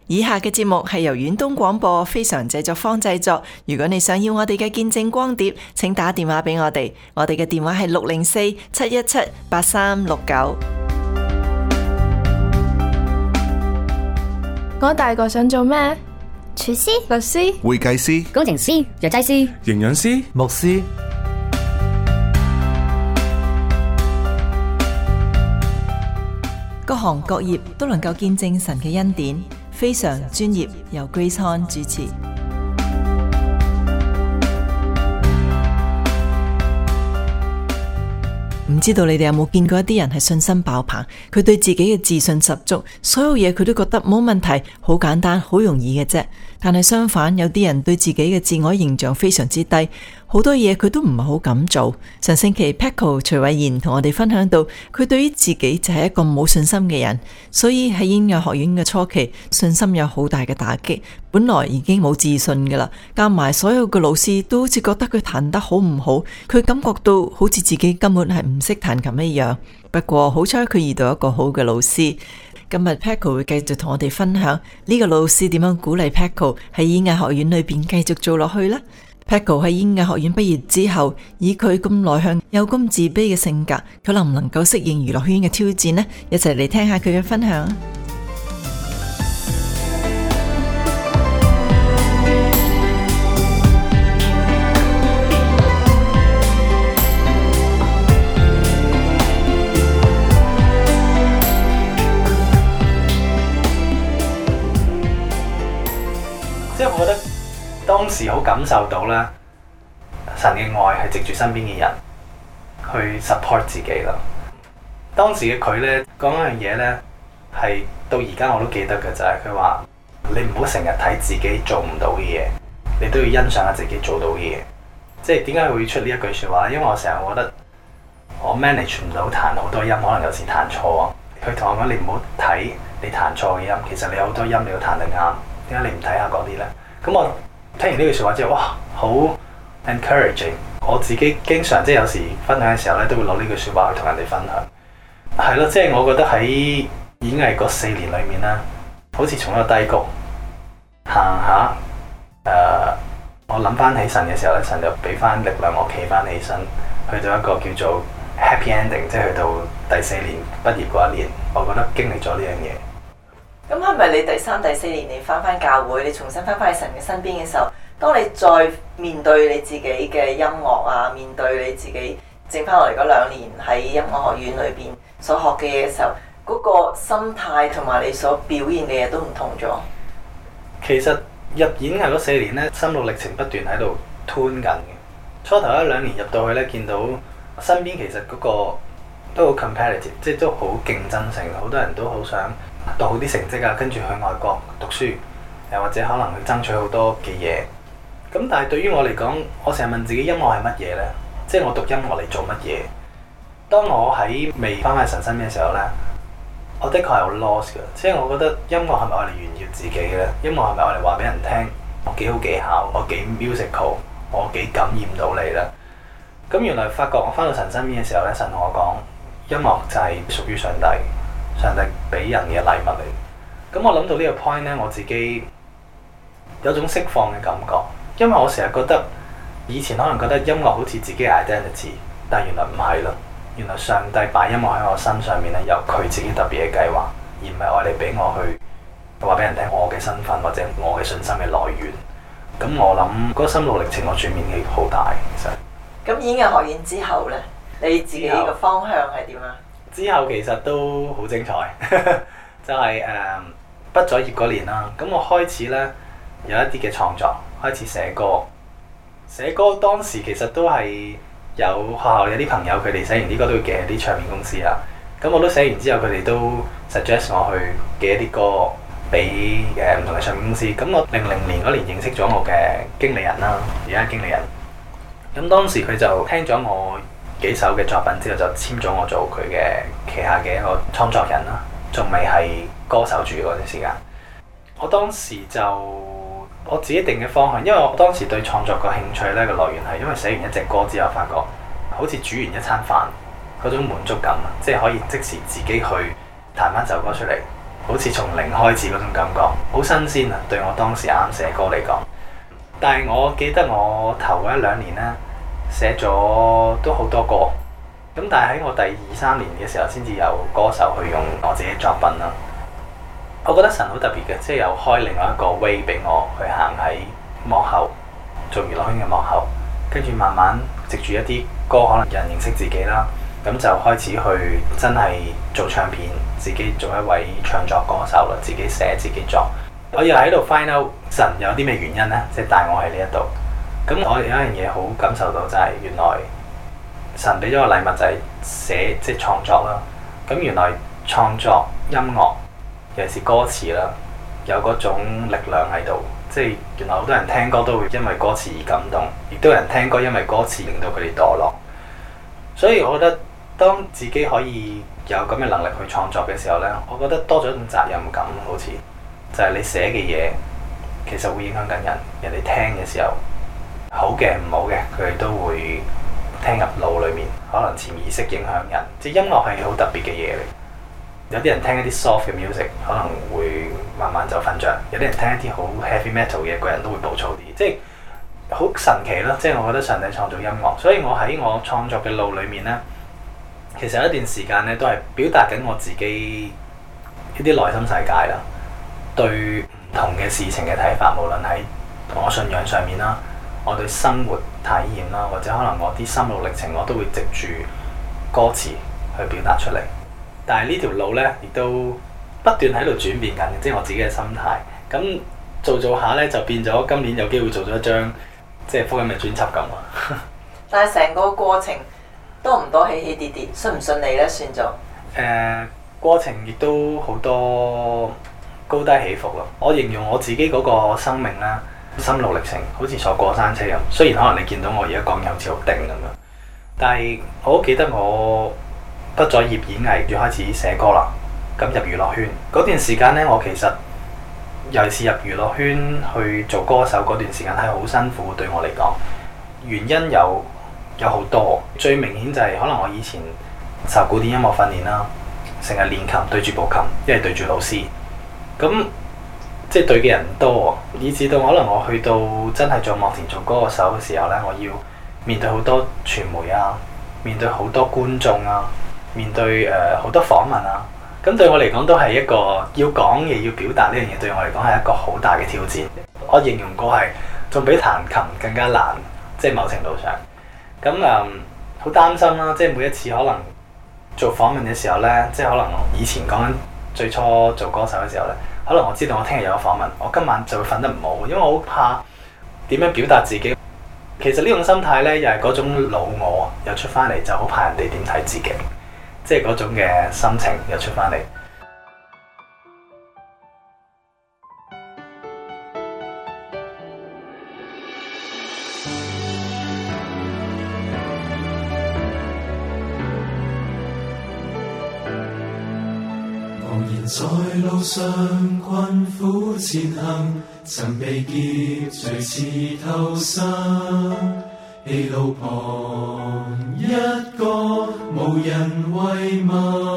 以下嘅節目係由遠東廣播非常製作坊製作。如果你想要我哋嘅見證光碟，請打電話俾我哋。我哋嘅電話係604-717-8369。 我大個想做咩？ 廚師、 律師、 會計師、 工程師、藥劑師、 營養師、 牧師。 各行各業都能夠見證神嘅恩典。非常專業，由 Grace Han 主持。唔知道你哋有冇見過一啲人係信心爆棚，佢對自己嘅自信十足，所有嘢佢都覺得冇問題，好簡單，好容易嘅啫。但係相反，有啲人對自己嘅自我形象非常之低，好多嘢佢都唔係好敢做。上星期 Paco 徐偉賢同我哋分享到，佢對於自己就係一個冇信心嘅人，所以喺演藝學院嘅初期，信心有好大嘅打擊。本來已經冇自信噶啦，加埋所有嘅老師都好似覺得佢彈得好唔好，佢感覺到好似自己根本係唔識彈琴一樣。不過好彩佢遇到一個好嘅老師。今日 Paco 會繼續同我哋分享呢個老師點樣鼓勵 Paco 喺演藝學院裏邊繼續做落去啦。Paco 喺演藝學院畢業之後，以佢咁內向又咁自卑嘅性格，佢能唔能夠適應娛樂圈嘅挑戰呢？一齊嚟聽下佢嘅分享。 即係我覺得當時好感受到啦，神嘅愛係藉住身邊嘅人去 support 自己啦。當時嘅佢呢講一樣嘢呢，係到而家我都記得嘅，就係佢話：你唔好成日睇自己做唔到嘅嘢，你都要欣賞下自己做到嘅嘢。即係點解會出呢一句説話？因為我成日覺得我 manage 唔到彈好多音，可能有時彈錯。佢同我講：你唔好睇你彈錯嘅音，其實你有好多音你都彈得啱。點解你唔睇下嗰啲呢？咁我聽完呢句説話之後，哇，好 encouraging！ 我自己經常即係有時分享嘅時候咧，都會攞呢句説話去同人哋分享。係咯，即係我覺得喺演藝嗰4年裏面咧，好似從一個低谷行下，我諗翻起神嘅時候咧，神就俾翻力量我企翻起身，去到一個叫做 happy ending， 即係去到第4年畢業嗰一年，我覺得經歷咗呢樣嘢。 咁係咪你第3、第4年你翻教會，你重新翻去神嘅身邊嘅時候，當你再面對你自己嘅音樂啊，面對你自己剩翻落嚟嗰2年喺音樂學院裏邊所學嘅嘢嘅時候，嗰個心態同埋你所表現嘅嘢都唔同咗？ 其實入演藝嗰4年咧，心路歷程不斷喺度 tune 緊嘅。初頭1、2年入到去咧，見到身邊其實嗰個都好 competitive， 即係都好競爭性，好多人都好想讀好啲成績啊，跟住去外國讀書，又或者可能去爭取好多嘅嘢。咁但係對於我嚟講，我成日問自己音樂係乜嘢呢？即係我讀音樂嚟做乜嘢？當我喺未翻返神身邊嘅時候呢，我的確係好 lost 嘅。即係我覺得音樂係咪我嚟炫耀自己嘅呢？音樂係咪我嚟話俾人聽我幾好技巧，我幾 musical， 我幾感染到你呢？咁原來發覺我翻到神身邊嘅時候呢，神同我講，音樂就係屬於上帝。上帝俾人嘅禮物嚟，咁我諗到呢個 point 呢，我自己有種釋放嘅感覺，因為我成日覺得以前可能覺得音樂好似自己嘅 identity， 但係原來唔係咯，原來上帝擺音樂喺我身上面咧，有佢自己特別嘅計劃，而唔係愛嚟俾我去話俾人聽我嘅身份或者我嘅信心嘅來源。咁我諗嗰個心路歷程，我轉變嘅好大，其實。 咁演藝學院之後呢，你自己個方向係點啊？ 之後其實都好精彩，就係畢咗業嗰年啦。咁我開始呢，有一啲嘅創作，開始寫歌。寫歌當時其實都係有學校有啲朋友，佢哋寫完啲歌都會寄啲唱片公司啦。咁我都寫完之後，佢哋都 suggest 我去寄一啲歌俾唔同嘅唱片公司。咁我00年嗰年認識咗我嘅經理人啦，而家經理人。咁當時佢就聽咗我幾首嘅作品之後，就簽咗我做佢嘅旗下嘅一個創作人啦，仲未係歌手住嗰段時間。我當時就我自己定嘅方向，因為我當時對創作個興趣咧個來源係因為寫完一隻歌之後，發覺好似煮完一餐飯嗰種滿足感啊，即係可以即時自己去彈翻首歌出嚟， 好似從零開始嗰種感覺，好新鮮啊！對我當時啱寫歌嚟講，但係我記得我頭嗰1-2年咧寫咗都好多歌，咁但係喺我第2-3年嘅時候先至有歌手去用我自己作品啦。我覺得神好特別嘅，即係有開另外一個 way 俾我去行喺幕後做娛樂圈嘅幕後，跟住慢慢藉住一啲歌可能有人認識自己啦，咁就開始去真係做唱片，自己做一位唱作歌手啦，自己寫自己作。我又喺度 find out 神有啲咩原因呢？即係帶我喺呢一度。咁我有一樣嘢好感受到就係原來神俾咗個禮物就係寫即係創作啦。咁原來創作音樂尤其是歌詞啦，有嗰種力量喺度。即係原來好多人聽歌都會因為歌詞而感動，亦都有人聽歌因為歌詞令到佢哋墮落。所以我覺得當自己可以有咁嘅能力去創作嘅時候呢，我覺得多咗一種責任感，好似就係你寫嘅嘢其實會影響緊人，人哋聽嘅時候好嘅唔好嘅，佢哋都會聽入腦裏面，可能潛意識影響人。即係音樂係好特別嘅嘢嚟。有啲人聽一啲 soft 嘅 music 可能會慢慢就瞓着，有啲人聽一啲好 heavy metal 嘅，個人都會暴躁啲，即係好神奇咯。即係我覺得上帝創造音樂，所以我喺我創作嘅路裏面呢，其實有一段時間呢都係表達緊我自己一啲內心世界啦，對唔同嘅事情嘅睇法，無論喺我信仰上面啦，我對生活體驗啦，或者可能我啲心路歷程，我都會藉住歌詞去表達出嚟。但係呢條路呢，亦都不斷喺度轉變緊，即係我自己嘅心態。咁做下呢，就變咗今年有機會做咗一張即係福音嘅專輯咁啊！ 但係成個過程多唔多起起跌跌，順唔順利呢？算咗過程亦都好多高低起伏咯。我形容我自己嗰個生命啦，心路歷程好似坐過山車咁。雖然可能你見到我而家講嘢好似好定咁樣，但係我好記得我畢咗業演藝要開始寫歌啦，咁入娛樂圈嗰段時間呢，我其實尤其是入娛樂圈去做歌手嗰段時間係好辛苦，對我嚟講。原因有好多，最明顯就係可能我以前受古典音樂訓練啦，成日練琴對住部琴，因為對住老師，咁即係對嘅人多，以至到可能我去到真係做幕前做歌手嘅時候呢，我要面對好多傳媒啊，面對好多觀眾啊，面對好多訪問啊，咁對我嚟講都係一個要講嘢要表達呢樣嘢，對我嚟講係一個好大嘅挑戰。我形容過係仲比彈琴更加難，即係某程度上。咁好擔心啦，即係每一次可能做訪問嘅時候呢，即係可能以前講緊最初做歌手嘅時候呢，可能我知道我聽日有個訪問，我今晚就會瞓得唔好，因為我好怕點樣表達自己。其實呢種心態呢，又係嗰種老我又出翻嚟，就好怕人哋點睇自己。即係嗰種嘅心情又出翻嚟。 茫然在路上困苦前行，曾被劫隨刺透身。氣路旁一個無人慰問，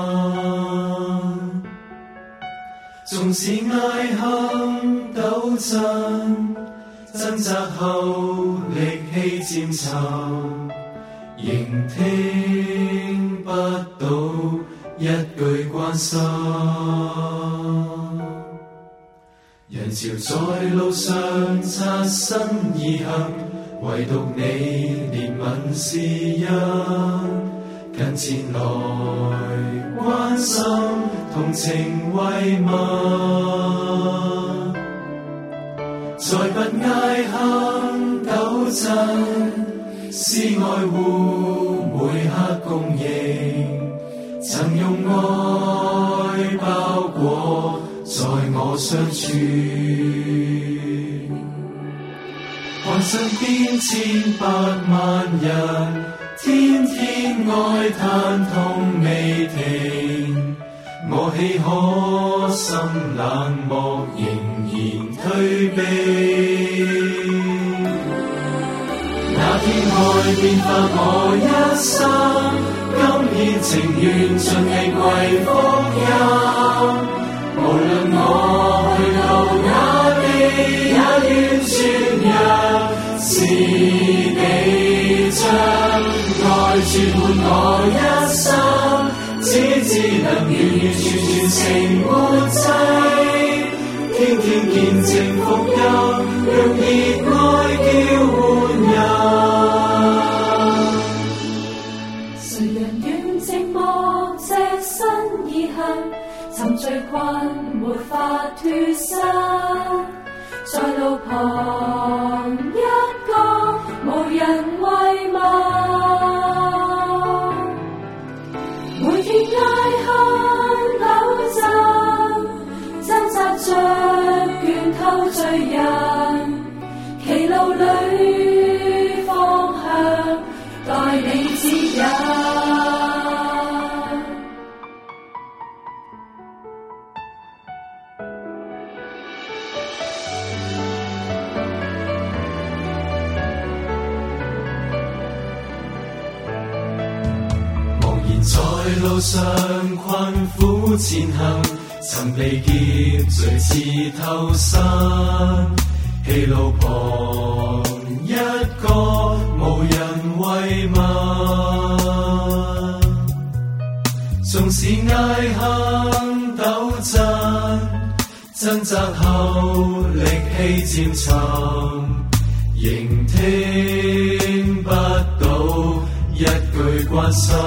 縱使哀哼抖震，掙扎後力氣漸沉，仍聽不到一句關心。人潮在路上擦身而行，唯獨你憐憫是因，近前來關心同情慰問，再不哀哼糾震，是愛護每刻供應，曾用愛包裹在我傷處。看身邊千百萬人，天天哀嘆痛未停，我豈可心冷漠仍然退避？那天愛變化我一生，甘獻情願盡力為福音。無論也願傳揚，是你將愛注滿我一生，只知能完完全全情活祭，天天見證福音，用熱愛叫喚人。 誰人願寂寞隻身而行，沉醉困沒法脫身，在路旁一個無人慰問，每天挨向陡陣，掙扎着倦透醉人，歧路裏方向待你指引。 在路上困苦前行，曾被劫罪刺透身，氣路旁一個無人慰問，縱使捱向陡陣，掙扎後力氣漸沉，仍聽不到一句關心，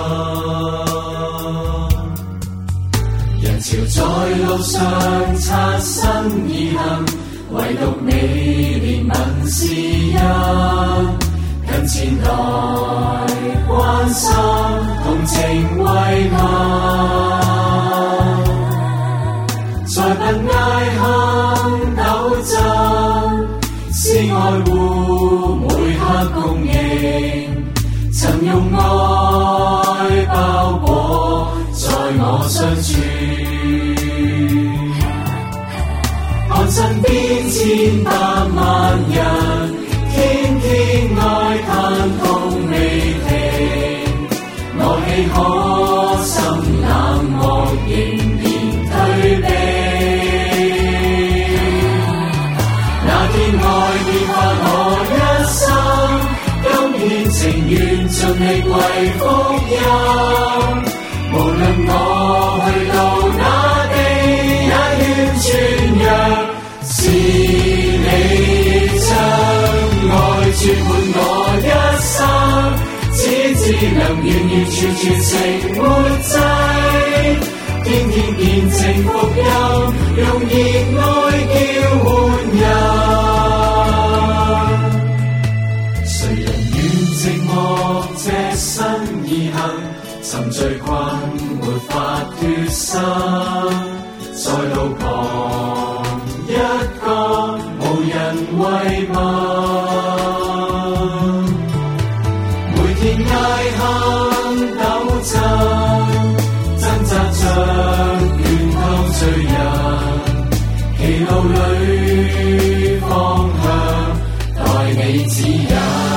人潮在路上擦身而行，唯獨你憐憫施恩，近前來關心，同情慰問，再不挨向陡陣，是愛護每刻共迎。曾用愛包裹在我相處，看身邊千百萬人，天天哀嘆痛未停，我豈可心冷漠仍然退避？那天愛變化我一生，今天情願盡力為福音，無論我去到哪地，也願傳揚，是你將愛注滿我一生，只知能完完全全情活祭，天天見證福音，用熱愛叫喚人。寂寞隻身而行，沉醉困沒法脫身，在路旁一個無人慰問，每天挨向陡陣，掙扎着倦透醉人，歧路裏方向待你指引。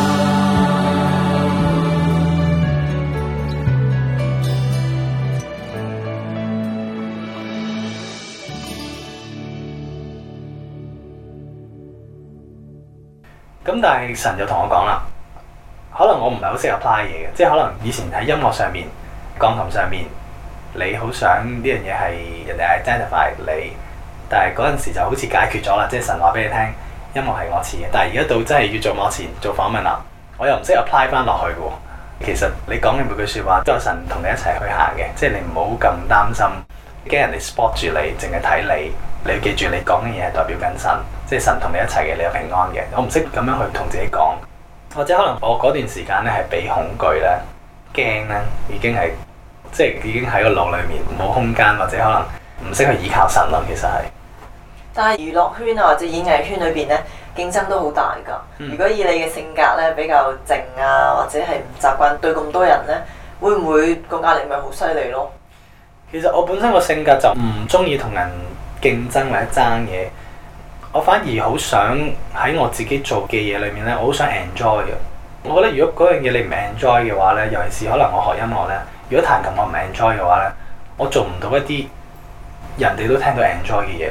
咁但係神就同我講啦，可能我唔係好識 apply 嘢嘅，即係可能以前喺音樂上面、鋼琴上面，你好想呢樣嘢係人哋 identify 你，但係嗰陣時就好似解決咗啦，即係神話俾你聽，音樂係我似嘅。但係而家到真係要做幕前做訪問啦，我又唔識 apply 翻落去嘅喎。其實你講嘅每句説話都有神同你一齊去行嘅，即係你唔好咁擔心，驚人哋 spot 住你，淨係睇你。你要記住，你講嘅嘢係代表緊神，即係神同你一齊嘅，你有平安嘅。我唔識咁樣去同自己講，或者可能我嗰段時間咧係俾恐懼咧、驚咧，已經係即係已經喺個腦裏面冇空間，或者可能唔識去依靠神咯。其實係。 但係娛樂圈啊或者演藝圈裏邊咧，競爭都好大㗎。如果以你嘅性格咧比較靜啊，或者係唔習慣對咁多人咧，會唔會個壓力咪好犀利咯？ 其實我本身個性格就唔中意同人競爭或者爭嘢，我反而好想喺我自己做嘅嘢裏面咧，我好想 enjoy 嘅。我覺得如果嗰樣嘢你唔 enjoy 嘅話咧，尤其是可能我學音樂咧，如果彈琴我唔 enjoy 嘅話咧，我做唔到一啲人哋都聽到 enjoy 嘅嘢咯。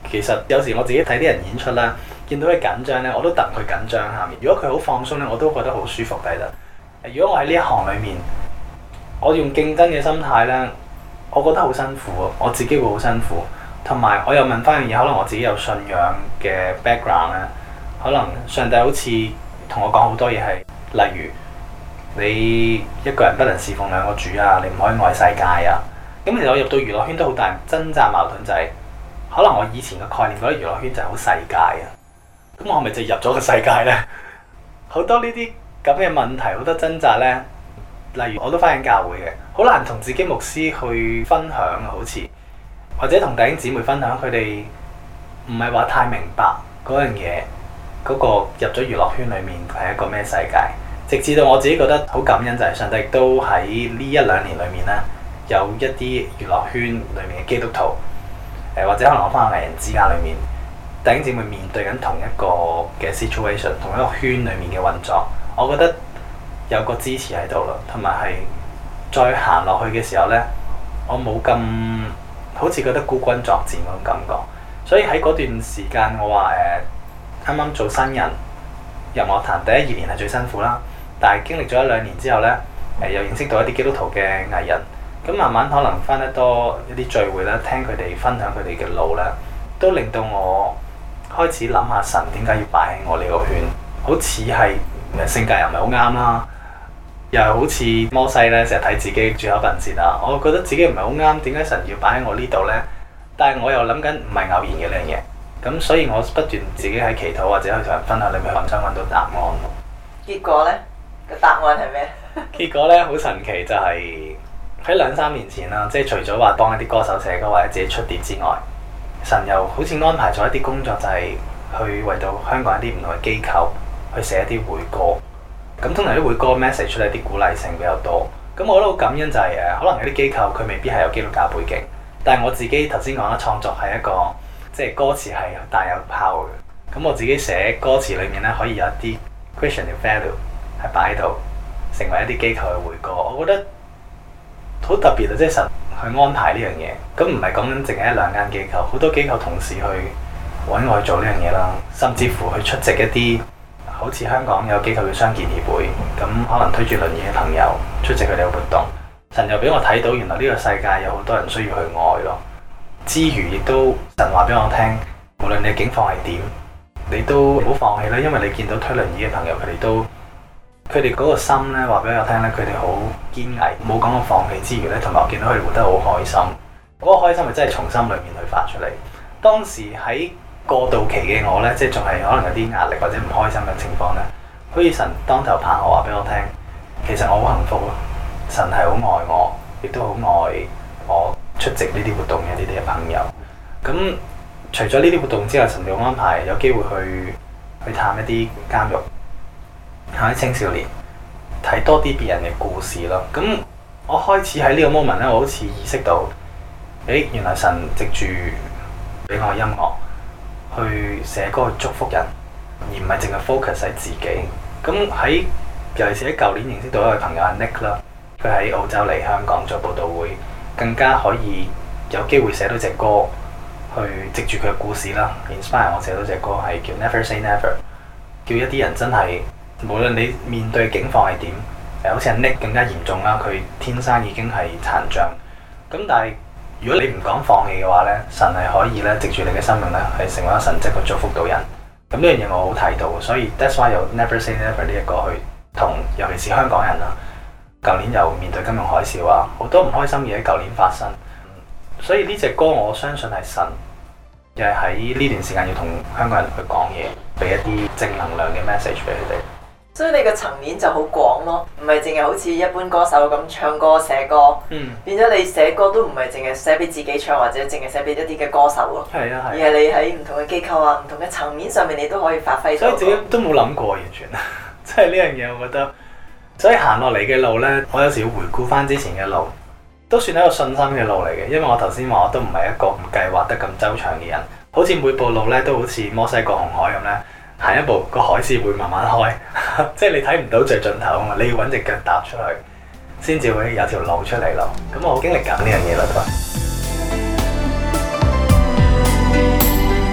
其實有時我自己睇啲人演出啦，見到佢緊張咧，我都戥佢緊張下面。如果佢好放鬆咧，我都覺得好舒服睇得。如果我喺呢一行裡面，我用競爭嘅心態咧，我覺得好辛苦啊，我自己會好辛苦。同埋我又問翻樣嘢，可能我自己有信仰嘅 background 咧，可能上帝好似同我講好多嘢係，例如你一個人不能侍奉兩個主啊，你唔可以愛世界啊。咁其實我入到娛樂圈都好大掙扎矛盾，就係可能我以前嘅概念覺得娛樂圈就係好世界啊。咁我係咪就入咗個世界呢？好多呢啲咁嘅問題，好多掙扎呢。例如我都返緊教會嘅，好難同自己牧師去分享啊，好似或者同弟兄姊妹分享，佢哋唔係話太明白嗰樣嘢，嗰個入咗娛樂圈裡面係一個咩世界。直至到我自己覺得好感恩，就係上帝都喺呢1-2年裡面呢，有一啲娛樂圈裡面嘅基督徒，或者可能我返藝人之家裡面，弟兄姊妹面對緊同一個嘅 situation， 同一個圈裡面嘅運作，我覺得有個支持喺度咯，同埋係再行落去嘅時候呢，我冇咁好似覺得孤軍作戰嗰種感覺。所以喺嗰段時間，我話啱啱做新人入樂壇第1-2年係最辛苦啦，但係經歷咗1-2年之後呢，又認識到一啲基督徒嘅藝人，咁慢慢可能返得多一啲聚會啦，聽佢哋分享佢哋嘅路啦，都令到我開始諗下神點解要擺喺我呢個圈，好似係性格又唔係好啱啦，又好似摩西咧成日睇自己住口笨舌啊，我覺得自己唔係好啱，點解神要擺喺我呢度呢？但係我又諗緊唔係偶然嘅呢樣嘢，咁所以我不斷自己喺祈禱或者去同人分享，你咪想揾到答案咯。 結果呢？個答案係咩？ 結果呢，好神奇，就係喺2-3年前啦，即係除咗話幫一啲歌手寫歌或者自己出碟之外，神又好似安排咗一啲工作，就係去為到香港一啲唔同嘅機構去寫一啲會歌。咁通常啲會歌 message 出嚟啲鼓勵性比較多。咁我覺得好感恩就係可能有啲機構佢未必係有基督教背景，但係我自己頭先講啦，創作係一個即係歌詞係帶有 power 嘅。咁我自己寫歌詞裡面咧可以有一啲 Christian 嘅 value 係擺喺度，成為一啲機構嘅會歌，我覺得好特別啊！即係神去安排呢樣嘢，咁唔係講緊淨係1-2間機構，好多機構同時去揾我去做呢樣嘢啦，甚至乎去出席一啲好似香港有機構嘅傷健協會，咁可能推住輪椅嘅朋友出席佢哋嘅活動。神又俾我睇到，原來呢個世界有好多人需要去愛咯。之餘亦都神話俾我聽，無論你嘅境況係點，你都唔好放棄啦，因為你見到推輪椅嘅朋友，佢哋嗰個心咧話俾我聽咧，佢哋好堅毅，冇講過放棄之餘咧，同埋我見到佢哋活得好開心。嗰個開心係真係從心裏面去發出嚟。當時喺過渡期嘅我咧，即係仲係可能有啲壓力或者唔開心嘅情況咧，好似神當頭棒喝話俾我聽，其實我好幸福咯。神係好愛我，亦都好愛我出席呢啲活動嘅呢啲嘅朋友。咁除咗呢啲活動之外，神仲安排有機會去探一啲監獄。喺青少年睇多啲別人嘅故事咯，咁我開始喺呢個 moment 咧，我好似意識到，原來神藉住俾我音樂去寫歌去祝福人，而唔係淨係 focus 喺自己。咁喺尤其是喺舊年認識到一位朋友係 Nick 啦，佢喺澳洲嚟香港做佈道會，更加可以有機會寫到隻歌，去藉住佢嘅故事啦 ，inspire 我寫到隻歌係叫 Never Say Never， 叫一啲人真係。無論你面對境況係點，好似阿 Nick 更加嚴重啦，佢天生已經係殘障。咁但係如果你唔講放棄嘅話咧，神係可以咧藉住你嘅生命咧係成為一個神蹟去祝福到人。咁呢樣嘢我好睇到，所以 that's why 有 Never Say Never 呢一個去同，尤其是香港人啦。舊年又面對金融海嘯啊，好多唔開心嘢喺舊年發生。所以呢隻歌我相信係神，又係喺呢段時間要同香港人去講嘢，俾一啲正能量嘅 message 俾佢哋。 所以你個層面就好廣咯，唔係淨係好似一般歌手咁唱歌寫歌，變咗你寫歌都唔係淨係寫俾自己唱，或者淨係寫俾一啲嘅歌手咯。係啊係。而係你喺唔同嘅機構啊、唔同嘅層面上面，你都可以發揮到。所以自己都冇諗過完全，即係呢樣嘢，我覺得。所以行落嚟嘅路呢，我有時要回顧翻之前嘅路，都算係一個信心嘅路嚟嘅。因為我頭先話我都唔係一個唔計劃得咁周詳嘅人，好似每步路呢都好似摩西過紅海咁呢。行一步，個海先會慢慢開，即係你睇唔到最盡頭啊嘛！你要揾隻腳踏出去，先至會有條路出嚟咯。咁我好經歷緊呢樣嘢啦，都。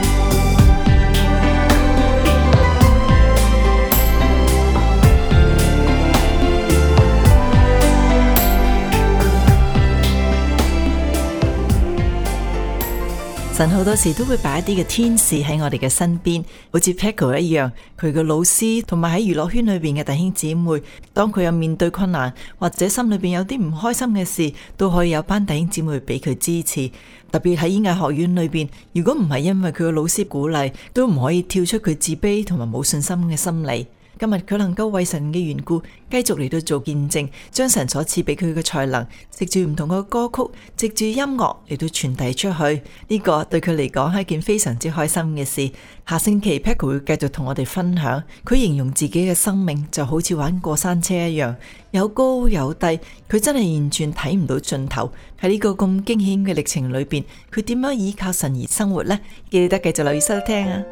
神好多時都會擺一啲嘅天使喺我哋嘅身邊，好似 Paco 一樣，佢嘅老師同埋喺娛樂圈裏邊嘅弟兄姊妹，當佢有面對困難或者心裏邊有啲唔開心嘅事，都可以有班弟兄姊妹俾佢支持。特別喺演藝學院裏邊，如果唔係因為佢嘅老師鼓勵，都唔可以跳出佢自卑同埋冇信心嘅心理。今日佢能夠為神嘅緣故繼續嚟到做見證，將神所賜俾佢嘅才能，藉住唔同嘅歌曲，藉住音樂嚟到傳遞出去。呢個對佢嚟講係一件非常之開心嘅事。下星期 Paco 會繼續同我哋分享，佢形容自己嘅生命就好似玩過山車一樣，有高有低，佢真係完全睇唔到盡頭。喺呢個咁驚險嘅歷程裏邊，佢點樣依靠神而生活呢？記得繼續留意收聽啊！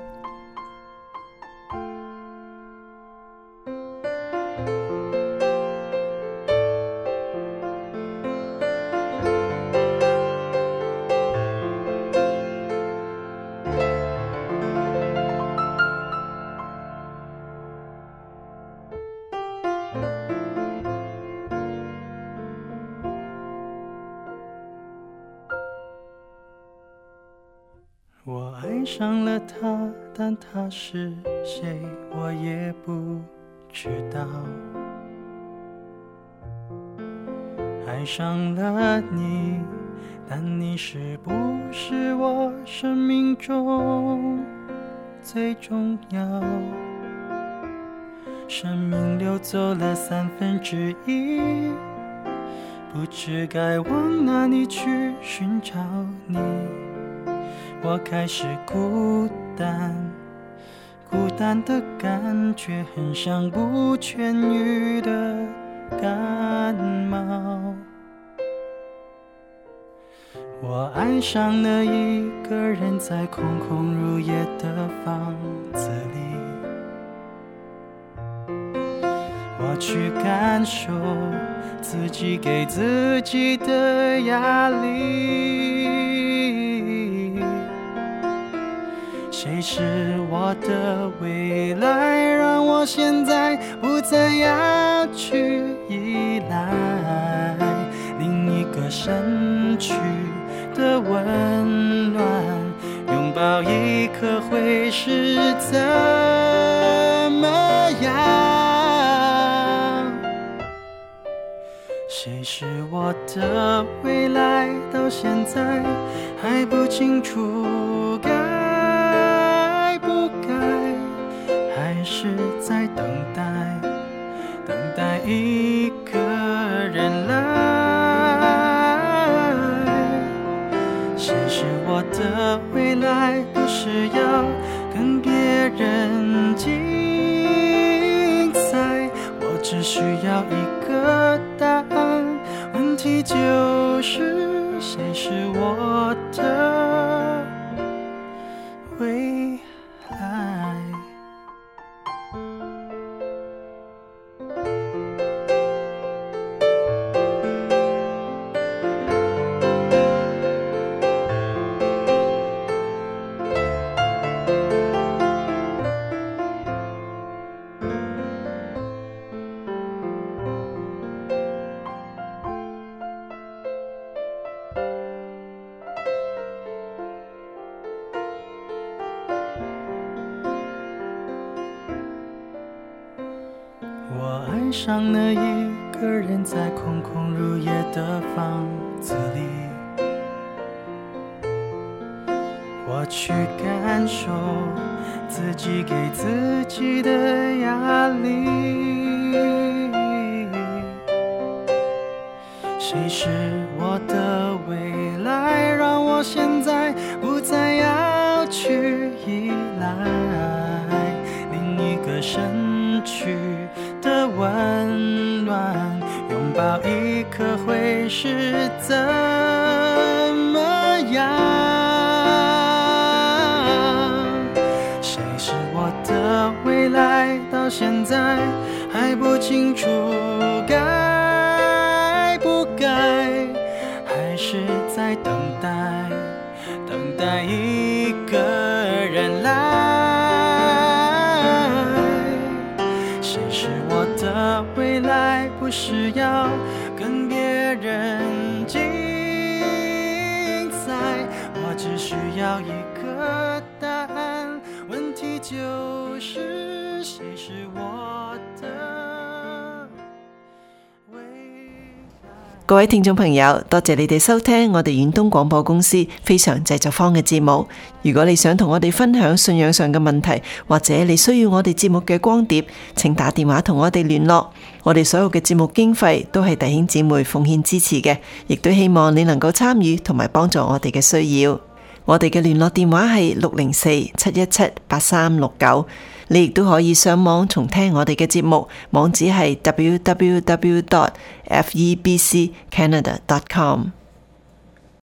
我爱上了他，但他是谁我也不知道。爱上了你，但你是不是我生命中最重要？生命流走了1/3，不知该往哪里去寻找你。我开始孤单，孤单的感觉很像不痊愈的感冒。我爱上了一个人，在空空如也的房子里，我去感受自己给自己的压力。谁是我的未来，让我现在不再要去依赖另一个身躯的温暖，拥抱一刻会是怎么样？谁是我的未来，到现在还不清楚该不该，还是在等待，等待一个人来。谁是我的未来，不是要跟别人竞赛，我只需要一个答案。问题就是谁是我的未来。我爱上了一个人，在空空如也的房子里，我去感受自己给自己的压力。谁是我的未来，让我现在不再要去依赖另一个身躯的温暖，拥抱一刻会是怎么样？谁是我的未来，到现在还不清楚该不该，还是在等待，等待一个人来。谁是我的未来，不是要跟别人竞赛，我只需要要一个答案，问题就是谁是我的未来。 各位聽眾朋友，多謝你哋收聽我哋遠東廣播公司非常製作坊嘅節目。如果你想同我哋分享信仰上嘅問題，或者你需要我哋節目嘅光碟，請打電話同我哋聯絡。我哋所有嘅節目經費都係弟兄姊妹奉獻支持嘅，亦都希望你能夠參與同埋幫助我哋嘅需要。我哋嘅聯絡電話係604-717-8369。你亦都可以上網重聽我哋嘅節目，網址係www.febccanada.com。